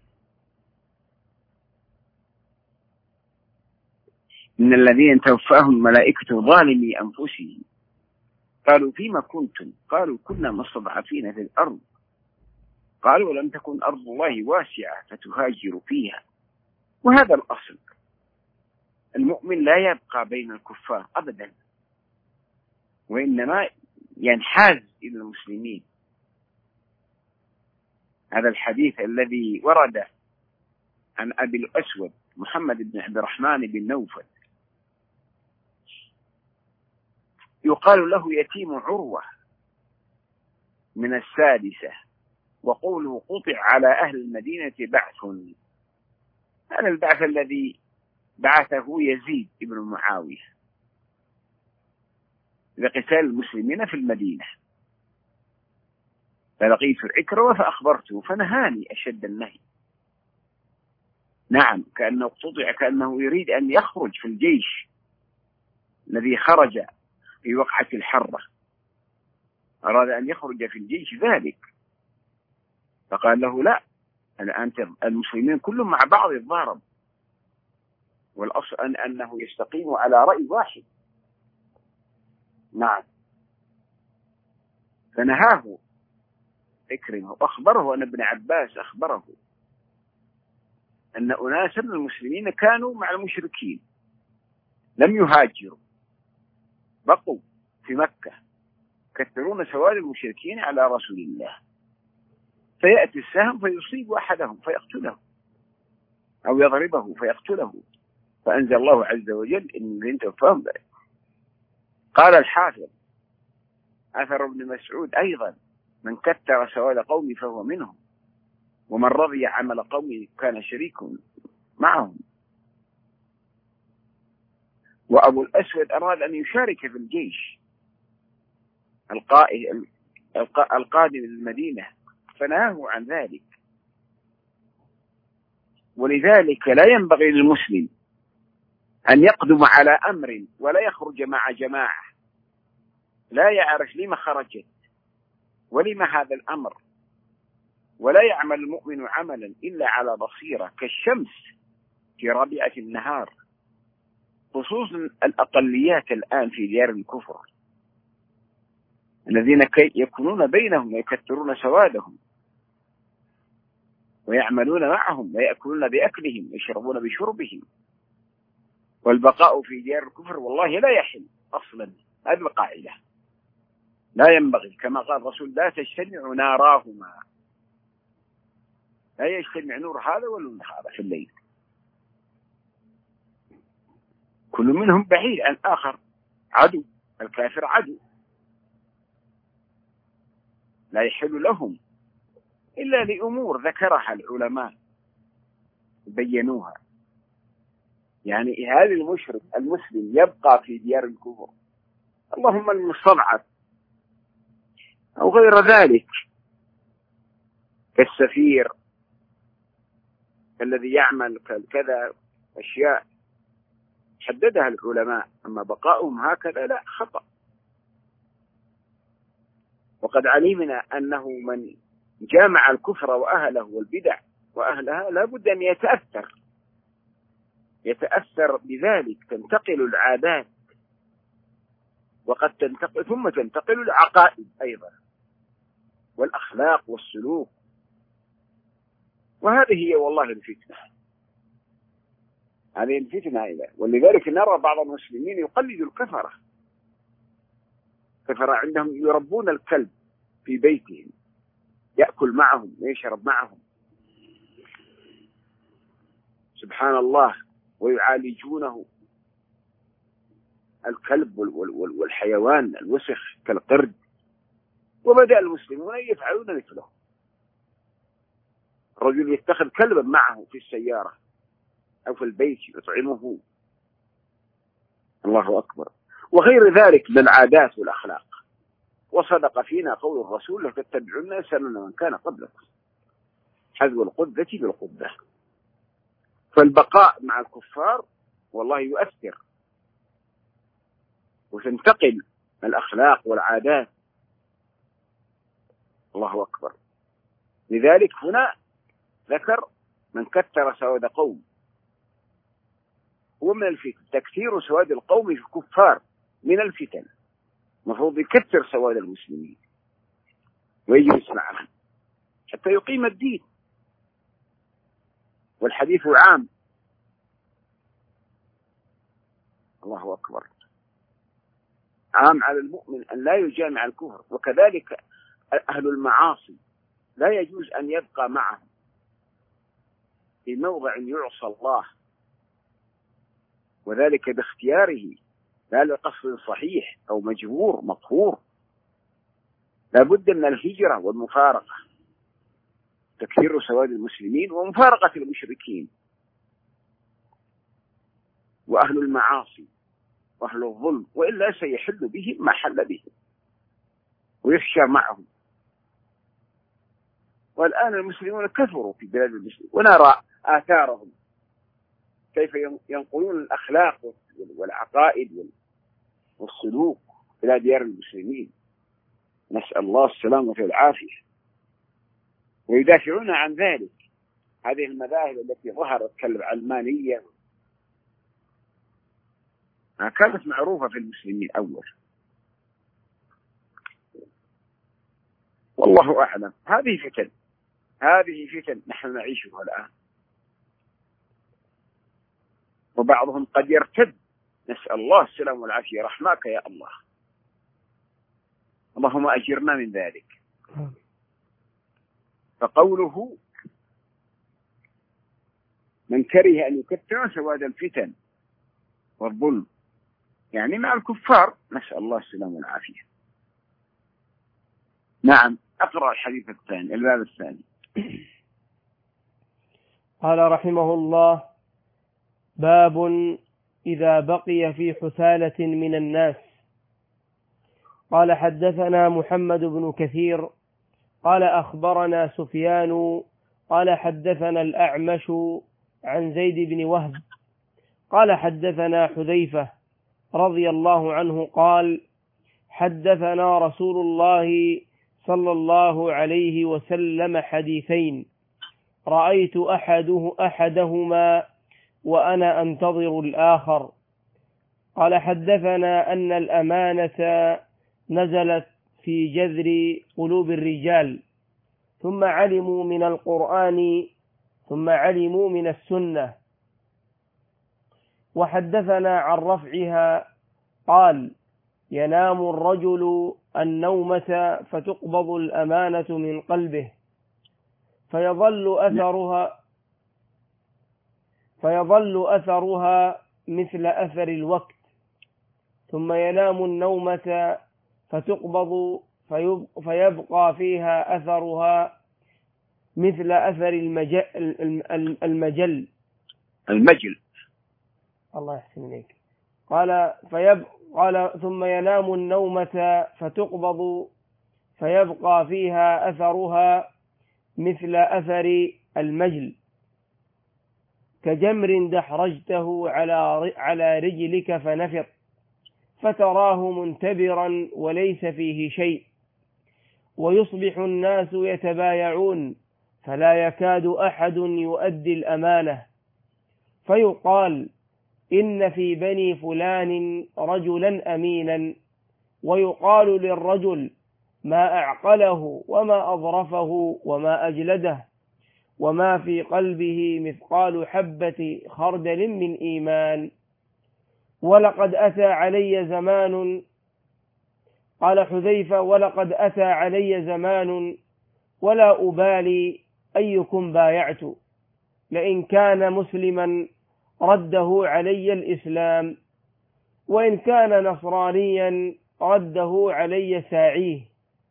إن الذين توفاهم ملائكة ظالمي أنفسهم قالوا: فيما كنتم؟ قالوا: كنا مستضعفين في الأرض. قالوا: ولم تكن أرض الله واسعة فتهاجروا فيها. وهذا الأصل، المؤمن لا يبقى بين الكفار أبدا، وإنما ينحاز إلى المسلمين. هذا الحديث الذي ورد عن أبي الأسود محمد بن عبد الرحمن بن نوفل يقال له يتيم عروة من السادسة، وقوله: قطع على أهل المدينة بعث. هذا البعث الذي بعثه يزيد بن معاوية لقتال المسلمين في المدينة، فلقيت عكرمة فأخبرته فنهاني أشد النهي. نعم، كأنه قطع، كأنه يريد أن يخرج في الجيش الذي خرج في وقعة الحرة، أراد أن يخرج في الجيش ذلك، فقال له: لا، الآن المسلمين كلهم مع بعض يتضارب، والأصل أنه يستقيم على رأي واحد. نعم، فنهاه عكرمة وأخبره أن ابن عباس أخبره أن أناسا من المسلمين كانوا مع المشركين لم يهاجروا، بقوا في مكة كثرون سواد المشركين على رسول الله، فيأتي السهم فيصيب أحدهم فيقتله أو يضربه فيقتله، فأنزل الله عز وجل: إن الذين توفاهم ذلك. قال الحافظ: أثر ابن مسعود أيضا: من كثر سواد قومي فهو منهم، ومن رضي عمل قومي كان شريك معهم. وأبو الأسود أراد أن يشارك في الجيش القادم للمدينة، فنهاه عن ذلك. ولذلك لا ينبغي للمسلم أن يقدم على أمر ولا يخرج مع جماعة لا يعرف لما خرجت ولما هذا الأمر، ولا يعمل المؤمن عملا إلا على بصيرة كالشمس في ربيعة النهار، خصوصا الأقليات الآن في ديار الكفر الذين يكونون بينهم ويكثرون سوادهم ويعملون معهم ويأكلون بأكلهم ويشربون بشربهم، والبقاء في ديار الكفر والله لا يحل أصلا. هذه القاعدة لا ينبغي، كما قال الرسول: لا تجتمع ناراهما، لا يجتمع نور هذا ولا هذا في الليل، كل منهم بعيد عن آخر، عدو، الكافر عدو، لا يحل لهم إلا لأمور ذكرها العلماء بينوها. يعني هل المشرك المسلم يبقى في ديار الكفر اللهم المستضعف أو غير ذلك كالسفير الذي يعمل كذا أشياء حددها العلماء، أما بقاؤهم هكذا لا، خطأ. وقد علمنا أنه من جامع الكفر وأهله والبدع وأهلها لا بد أن يتأثر بذلك، تنتقل العادات وقد تنتقل ثم تنتقل العقائد أيضا والأخلاق والسلوك، وهذه هي والله الفتنة، هذه الفتنة إذا. ولذلك نرى بعض المسلمين يقلد الكفرة عندهم يربون الكلب في بيتهم يأكل معهم ويشرب معهم، سبحان الله، ويعالجونه الكلب والحيوان الوسخ كالقرد، وبدأ المسلمون يفعلون مثله. رجل يتخذ كلبا معه في السيارة أو في البيت يطعمه، الله أكبر، وغير ذلك من العادات والأخلاق. وصدق فينا قول الرسول لتتبعن سنن من كان قبلكم حذو القدة بالقدة. فالبقاء مع الكفار والله يؤثر، وتنتقل الأخلاق والعادات، الله أكبر. لذلك هنا ذكر من كثر سواد قوم، هو من الفتن، تكثير سواد القوم في الكفار من الفتن، المفروض يكثر سواد المسلمين ويجلس معهم حتى يقيم الدين. والحديث عام، الله أكبر، عام على المؤمن أن لا يجامع الكفر. وكذلك أهل المعاصي لا يجوز أن يبقى معهم في موضع يعصى الله، وذلك باختياره لا لقصد صحيح أو مجبور مقهور. لا بد من الهجرة والمفارقة، تكثير سواد المسلمين ومفارقة المشركين وأهل المعاصي وأهل الظلم، وإلا سيحل بهم ما حل بهم ويخشى معهم. والآن المسلمون كثروا في بلاد المسلمين، ونرى آثارهم كيف ينقلون الأخلاق والعقائد والسلوك إلى ديار المسلمين، نسأل الله السلامة والعافية. ويدافعون عن ذلك. هذه المذاهب التي ظهرت كالعلمانية كانت معروفة في المسلمين أول، والله أعلم. هذه فتن نحن نعيشها الآن، وبعضهم قد يرتد، نسأل الله السلامة والعافية، رحمك يا الله، اللهم أجرنا من ذلك. فقوله من كره أن يكثر سواد الفتن والظلم يعني مع الكفار، نسأل الله السلامة والعافية. نعم، أقرأ الحديث الثاني، الباب الثاني. قال رحمه الله: باب إذا بقي في حثالة من الناس. قال حدثنا محمد بن كثير قال أخبرنا سفيان قال حدثنا الأعمش عن زيد بن وهب قال حدثنا حذيفة رضي الله عنه قال حدثنا رسول الله صلى الله عليه وسلم حديثين رأيت أحدهما وأنا أنتظر الآخر. قال حدثنا أن الأمانة نزلت في جذر قلوب الرجال ثم علموا من القرآن ثم علموا من السنة. وحدثنا عن رفعها قال ينام الرجل النومة فتقبض الأمانة من قلبه فيظل أثرها مثل أثر الوقت ثم ينام النومة فتقبض فيبقى فيها أثرها مثل أثر المجل. الله يحسن إليك. قال ثم ينام النومة فتقبض فيبقى فيها أثرها مثل أثر المجل كجمر دحرجته على رجلك فنفط فتراه منتبرا وليس فيه شيء، ويصبح الناس يتبايعون فلا يكاد أحد يؤدي الأمانة، فيقال إن في بني فلان رجلا أمينا، ويقال للرجل ما أعقله وما أظرفه وما أجلده وما في قلبه مثقال حبة خردل من إيمان. ولقد أتى علي زمان، قال حذيفة، ولقد أتى علي زمان ولا أبالي أيكم بايعت، لئن كان مسلما رده علي الإسلام، وإن كان نصرانيا رده علي ساعيه،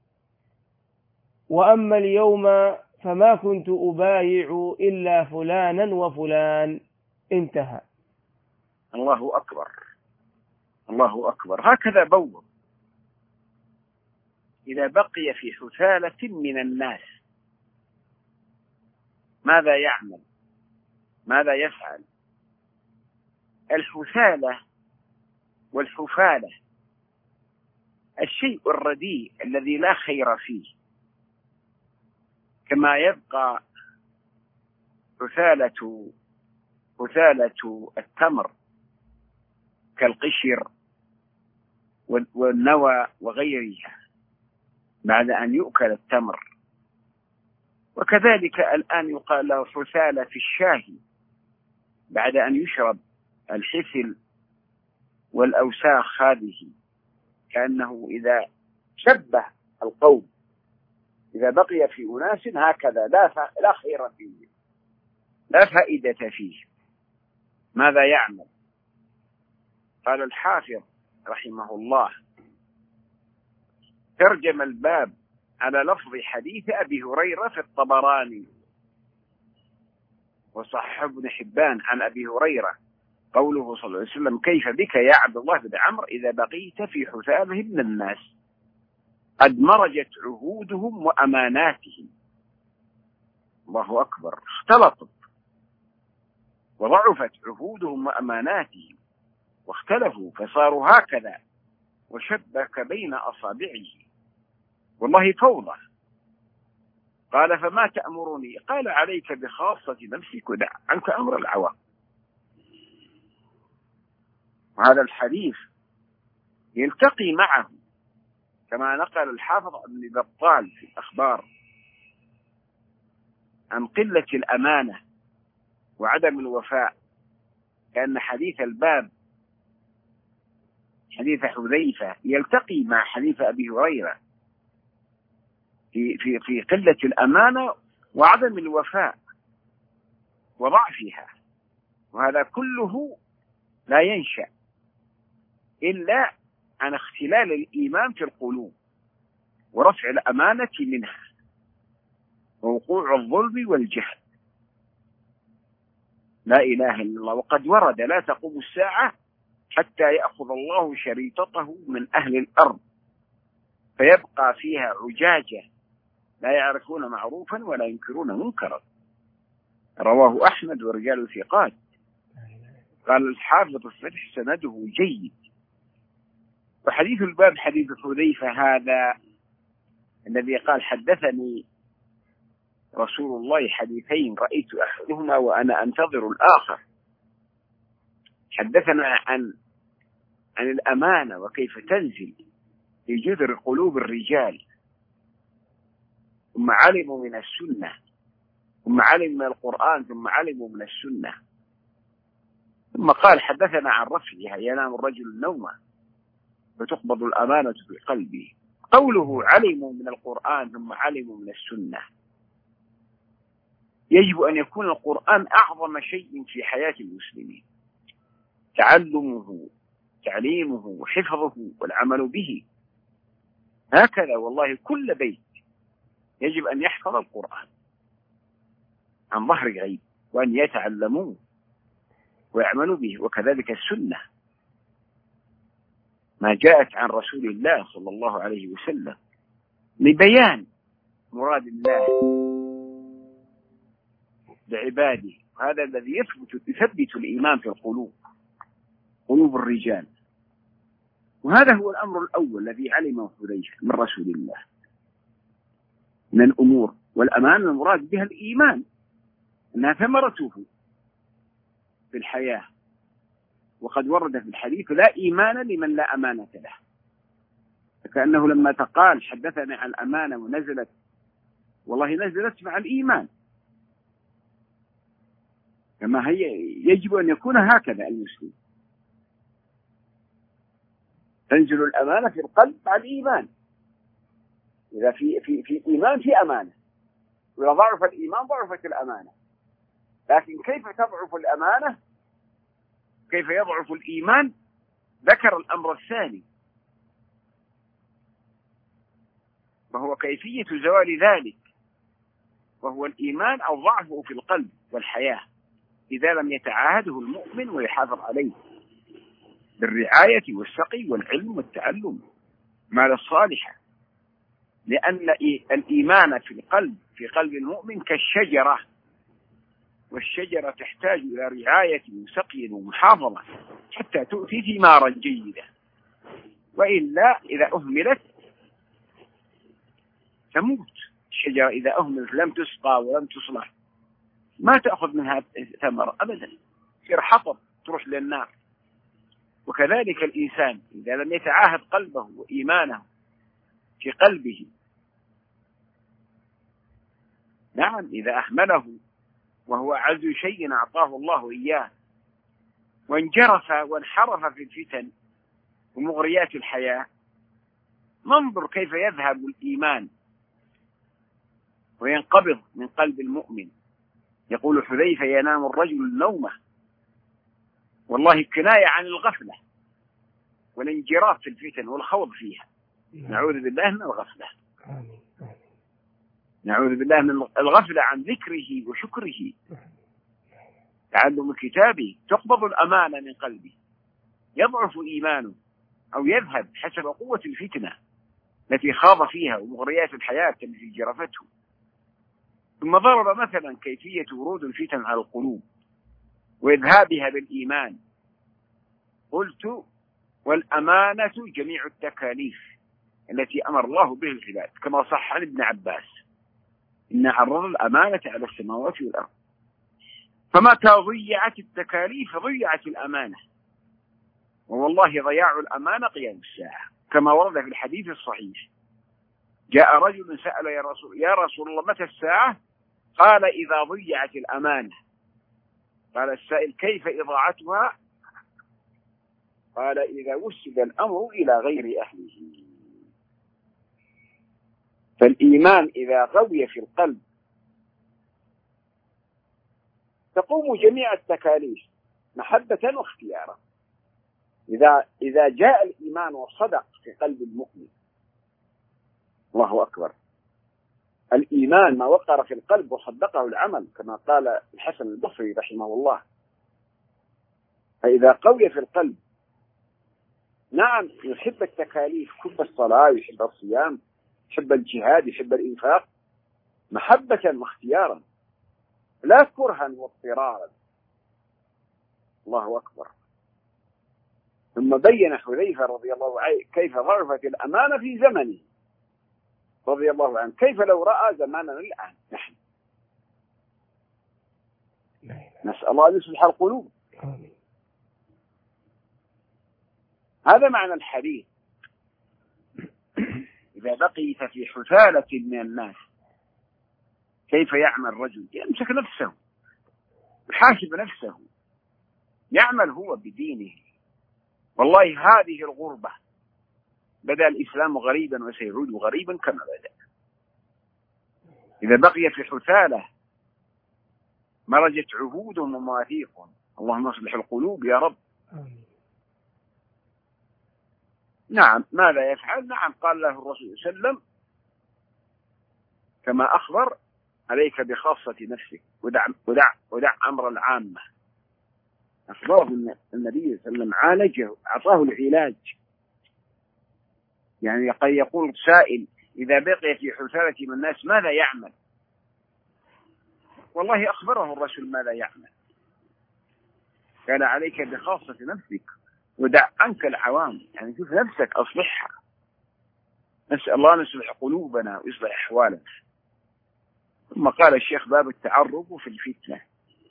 وأما اليوم فما كنت أبايع إلا فلانا وفلان. انتهى. الله أكبر، الله أكبر. هكذا بوض إذا بقي في حثالة من الناس ماذا يعمل، ماذا يفعل؟ الحثالة والحفالة الشيء الرديء الذي لا خير فيه، كما يبقى حثالة التمر كالقشر والنوى وغيرها بعد أن يؤكل التمر، وكذلك الآن يقال له حثالة في الشاهي بعد أن يشرب الحثل والأوساخ هذه، كأنه إذا شبه القوم إذا بقي في أناس هكذا لا خير فيه، لا فائدة فيه، ماذا يعمل؟ قال الحافظ رحمه الله ترجم الباب على لفظ حديث أبي هريرة في الطبراني وصححه ابن حبان عن أبي هريرة قوله صلى الله عليه وسلم: كيف بك يا عبد الله بن عمرو إذا بقيت في حثالة من الناس قد مرجت عهودهم وأماناتهم. الله أكبر. اختلطت وضعفت عهودهم وأماناتهم واختلفوا فصاروا هكذا وشبك بين أصابعه، والله فوضى. قال: فما تأمرني؟ قال: عليك بخاصة نفسك ودع عنك أمر العوام. وهذا الحديث يلتقي معه كما نقل الحافظ ابن بطال في الأخبار عن قلة الأمانة وعدم الوفاء، كأن حديث الباب حديث حذيفة يلتقي مع حديث أبي هريرة في قلة الأمانة وعدم الوفاء وضعفها، وهذا كله لا ينشأ إلا عن اختلال الإيمان في القلوب ورفع الأمانة منها ووقوع الظلم والجهل. لا إله إلا الله. وقد ورد: لا تقوم الساعة حتى يأخذ الله شريطته من أهل الأرض فيبقى فيها عجاجة لا يعرفون معروفا ولا ينكرون منكرا. رواه أحمد ورجال ثقات. قال الحافظ الفتح: سنده جيد. وحديث الباب حديث حذيفة هذا الذي قال: حدثني رسول الله حديثين رأيت أحدهما وأنا أنتظر الآخر. حدثنا عن الأمانة وكيف تنزل في جذر قلوب الرجال، ثم علموا من السنة، ثم علموا من القرآن، ثم علموا من السنة، ثم قال: حدثنا عن رفعها: ينام الرجل النوم فتقبض الأمانة في قلبه. قوله علموا من القرآن ثم علموا من السنة، يجب أن يكون القرآن أعظم شيء في حياة المسلمين، تعلمه تعليمه وحفظه والعمل به. هكذا والله كل بيت يجب أن يحفظ القرآن، عن ظهر غيب، وأن يتعلموه ويعملوا به. وكذلك السنة ما جاءت عن رسول الله صلى الله عليه وسلم لبيان مراد الله بعباده. هذا الذي يثبت الإيمان في القلوب، قلوب الرجال. وهذا هو الأمر الأول الذي علمه حذيفة من رسول الله من الأمور. والأمانة المراد بها الإيمان، أنها ثمرته في الحياة. وقد ورد في الحديث: لا إيمان لمن لا أمانة له. فكأنه لما تقال حدثنا عن الأمانة ونزلت، والله نزلت مع الإيمان، كما هي يجب أن يكون هكذا المسلم. تنزل الأمانة في القلب مع الإيمان. إذا في إيمان في أمانة، وإذا ضعف الإيمان ضعفت الأمانة. لكن كيف تضعف الأمانة؟ كيف يضعف الإيمان؟ ذكر الأمر الثاني، وهو كيفية زوال ذلك، وهو الإيمان أو ضعفه في القلب والحياة إذا لم يتعاهده المؤمن ويحافظ عليه بالرعاية والسقي والعلم والتعلم مال الصالحة. لأن الإيمان في قلب المؤمن كالشجرة، والشجرة تحتاج إلى رعاية وسقي ومحافظة حتى تؤتي ثمارا جيدة، وإلا إذا أهملت تموت. الشجرة إذا أهملت لم تسقى ولم تصلح ما تأخذ منها ثمرة أبدا، تصير حطب تروح للنار. وكذلك الإنسان إذا لم يتعاهد قلبه وإيمانه في قلبه، نعم إذا أهمله وهو أعز شيء أعطاه الله إياه، وانجرف وانحرف في الفتن ومغريات الحياة، ننظر كيف يذهب الإيمان وينقبض من قلب المؤمن. يقول حذيفة: ينام الرجل النومة، والله كناية عن الغفلة والانجراف في الفتن والخوض فيها. نعوذ بالله من الغفلة، نعوذ بالله من الغفلة عن ذكره وشكره، تعلم كتابه. تقبض الأمانة من قلبه، يضعف إيمانه أو يذهب حسب قوة الفتنة التي خاض فيها ومغريات الحياة التي جرفته. ثم ضرب مثلا كيفية ورود الفتن على القلوب وإذهابها بالإيمان. قلت: والأمانة جميع التكاليف التي أمر الله به العباد، كما صح عن ابن عباس: إن عرض الأمانة على السماوات والأرض. فمتى ضيعت التكاليف ضيعت الأمانة، ووالله ضياع الأمانة قيام الساعة، كما ورد في الحديث الصحيح: جاء رجل سأل: يا رسول الله متى الساعة؟ قال: إذا ضيعت الأمانة. قال السائل: كيف إضاعتها؟ قال: إذا وسد الأمر إلى غير أهله. فالإيمان إذا غوي في القلب تقوم جميع التكاليف محبة واختيارا. إذا جاء الإيمان وصدق في قلب المؤمن، الله أكبر، الإيمان ما وقر في القلب وصدقه العمل، كما قال الحسن البصري رحمه الله. فإذا قوي في القلب، نعم يحب التكاليف، يحب الصلاة، يحب الصيام، يحب الجهاد، يحب الإنفاق محبة واختيارا لا كرها واضطرارا. الله أكبر. ثم بين حذيفة رضي الله عنه كيف ضعفت الأمانة في زمنه رضي الله عنه، كيف لو رأى زماننا الآن نحن. نسأل الله أن يصلح القلوب. هذا معنى الحديث: إذا بقيت في حثالة من الناس كيف يعمل رجل؟ يمسك نفسه، يحاسب نفسه، يعمل هو بدينه. والله هذه الغربة، بدأ الإسلام غريبا وسيعود غريبا كما بدأ. إذا بقي في حثالة مرجت عهودهم ومواثيقهم. اللهم اصلح القلوب يا رب. نعم، ماذا يفعل؟ نعم، قال له الرسول صلى الله عليه وسلم كما أخبر: عليك بخاصة نفسك ودع أمر العامة. أخبره النبي صلى الله عليه وسلم، عالجه، أعطاه العلاج. يعني قد يقول سائل: إذا بقي في حثالة الناس ماذا يعمل؟ والله أخبره الرسول ماذا يعمل. قال: عليك بخاصة نفسك ودع عنك العوام. يعني شوف نفسك، أصلحها. نسأل الله أن يصلح قلوبنا ويصلح أحوالنا. ثم قال الشيخ: باب التعرب في الفتنة.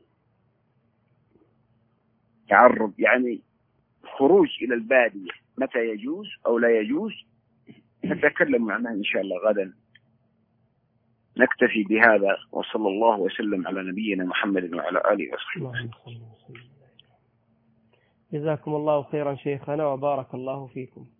تعرب يعني خروج إلى البادية، متى يجوز أو لا يجوز نتكلم عنها إن شاء الله غدا. نكتفي بهذا، وصلى الله وسلم على نبينا محمد وعلى آله وصحبه. جزاكم الله خيرا شيخنا وبارك الله فيكم.